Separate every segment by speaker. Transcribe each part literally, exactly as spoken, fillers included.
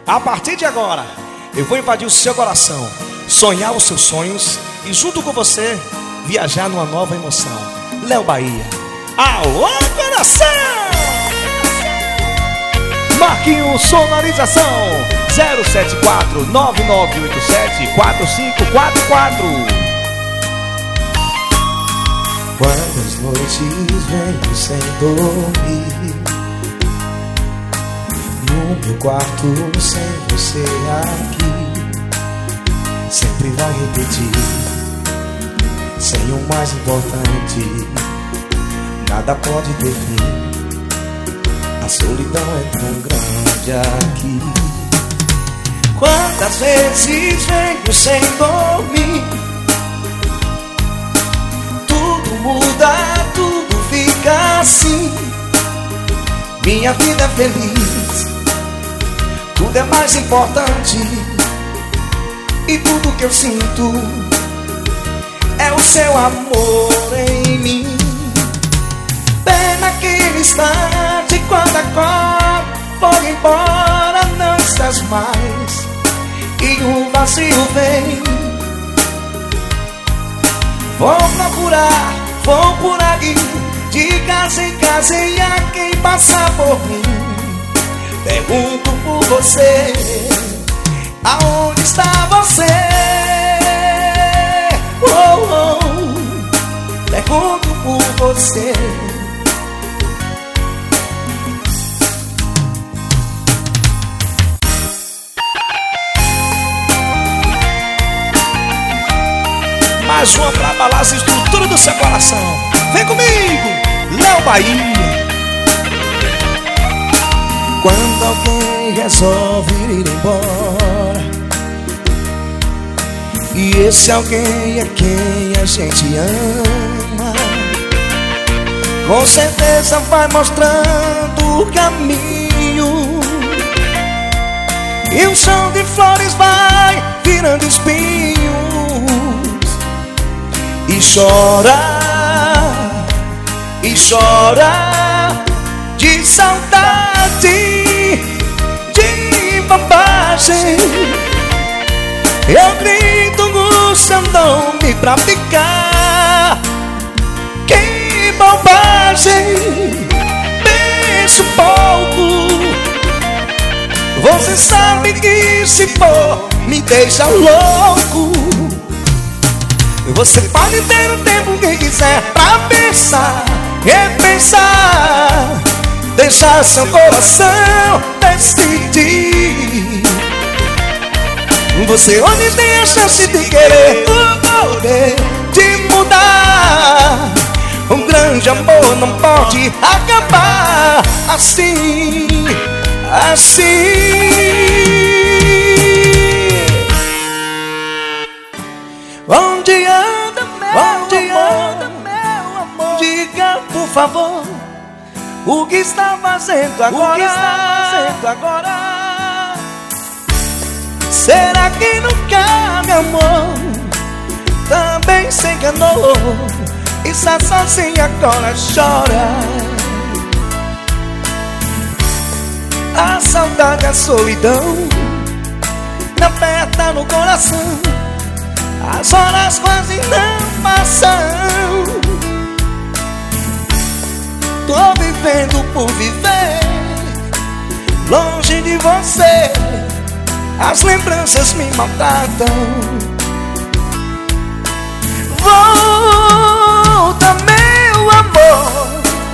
Speaker 1: A partir de agora, eu vou invadir o seu coração, sonhar os seus sonhos e junto com você, viajar numa nova emoção. Léo Bahia. Alô, coração! Marquinhos Sonorização zero sete quatro nove nove oito sete quatro cinco quatro quatro.
Speaker 2: Quantas noites venho sem dormir, no meu quarto sem você aqui, sempre vai repetir, sem o mais importante, nada pode ter fim. A solidão é tão grande aqui. Quantas vezes venho sem dormir, tudo muda, tudo fica assim. Minha vida é feliz, tudo é mais importante, e tudo que eu sinto é o seu amor em mim. Pena que ele instante, quando a cor for embora, não estás mais, e o vazio vem. Vou procurar, vou por aí, de casa em casa, e a quem passar por mim, pergunto por você, aonde está você? Oh, oh, pergunto por você.
Speaker 1: Mais uma pra abalar as estruturas do seu coração. Vem comigo, Léo Bahia.
Speaker 2: Quando alguém resolve ir embora, e esse alguém é quem a gente ama, com certeza vai mostrando o caminho, e o chão de flores vai virando espinhos. E chora, e chora de saudade, de bobagem. Eu grito o seu nome pra ficar. Que bobagem, penso pouco. Você sabe que se for me deixa louco. Você pode ter o tempo que quiser pra pensar, repensar, deixar seu coração decidir. Você onde tem a chance de querer o poder de mudar. Um grande amor não pode acabar assim, assim. Onde anda, meu Onde amor? anda, meu amor? Diga, por favor, o que está fazendo agora? O que está fazendo agora? Será que nunca me amou? Também se enganou, está sozinha agora, chora. A saudade, a solidão me aperta no coração. As horas quase não passam. Tô vivendo por viver, longe de você. As lembranças me maltratam. Volta, meu amor,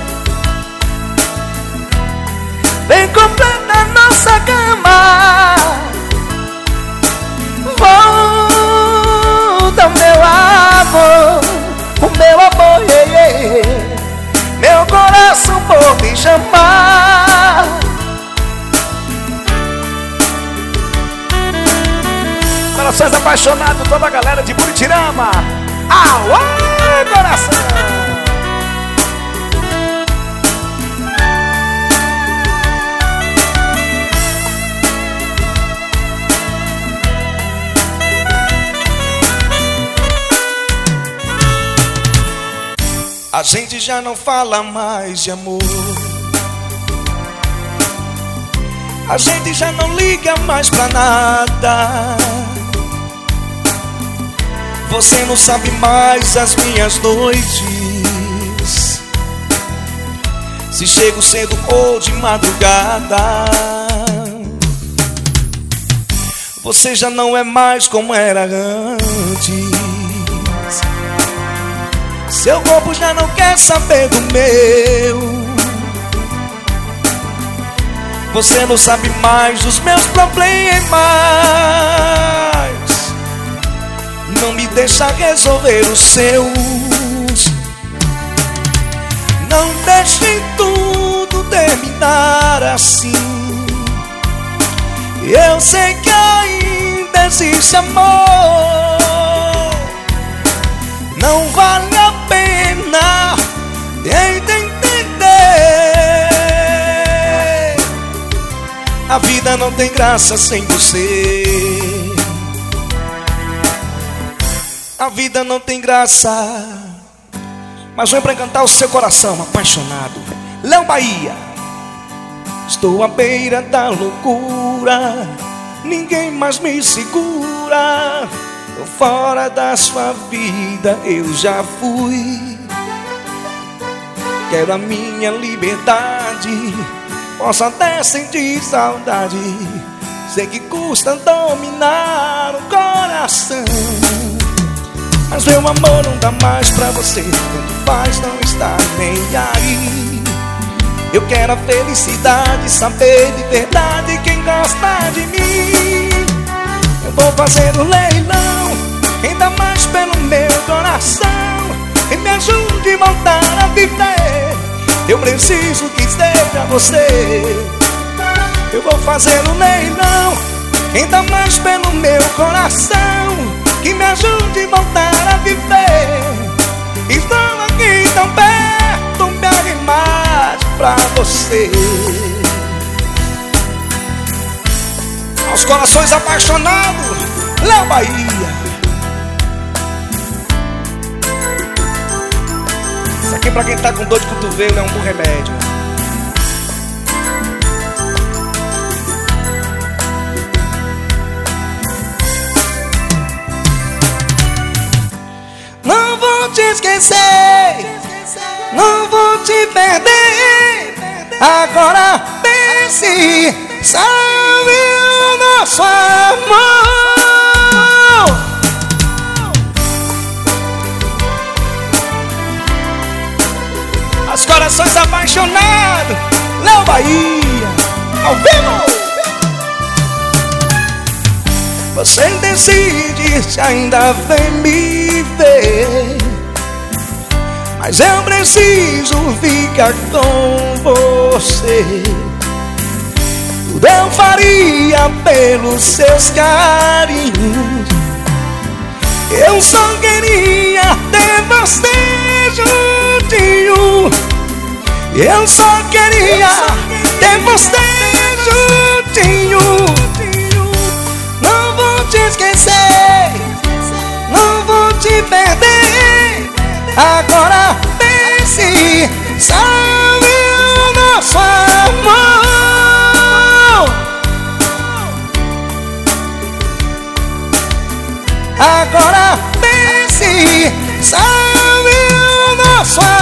Speaker 2: vem completar nossa cama. Volta, meu amor, o meu amor, yeah, yeah. Meu coração por te chamar.
Speaker 1: Corações apaixonados, toda a galera de Buritirama. Alô, coração!
Speaker 2: A gente já não fala mais de amor. a gente já não liga mais pra nada. Você não sabe mais as minhas noites, se chego cedo ou de madrugada. Você já não é mais como era antes, seu corpo já não quer saber do meu. Você não sabe mais dos meus problemas, não me deixa resolver os seus. Não deixe tudo terminar assim. Eu sei que ainda existe amor. Não vale a pena entender. A vida não tem graça sem você. A vida não tem graça. Mas vem pra cantar o seu coração apaixonado. Léo Bahia. Estou à beira da loucura, ninguém mais me segura. Tô fora da sua vida, eu já fui. Quero a minha liberdade, posso até sentir saudade. Sei que custa dominar o coração, mas meu amor não dá mais pra você. Tanto faz não estar nem aí. Eu quero a felicidade, saber de verdade quem gosta de mim. Eu vou fazer um leilão, ainda mais pelo meu coração, e me ajude a voltar a viver. Eu preciso que esteja você. Eu vou fazer um leilão, ainda mais pelo meu coração, que me ajude a voltar a viver. Estou aqui tão perto, me arrimar pra você. Aos corações apaixonados, Léo Bahia. Isso aqui pra quem tá com dor de cotovelo é um bom remédio. Não vou te esquecer, não vou te perder. Agora pense, salve o nosso amor. Os corações apaixonados, Léo Bahia, ao vivo. Você decide se ainda vem me ver, mas eu preciso ficar com você. Tudo eu faria pelos seus carinhos. Eu só queria ter você juntinho. Eu só queria ter você juntinho. Não vou te esquecer, não vou te perder. Agora pense, salve o nosso amor. Agora pense, salve o nosso amor.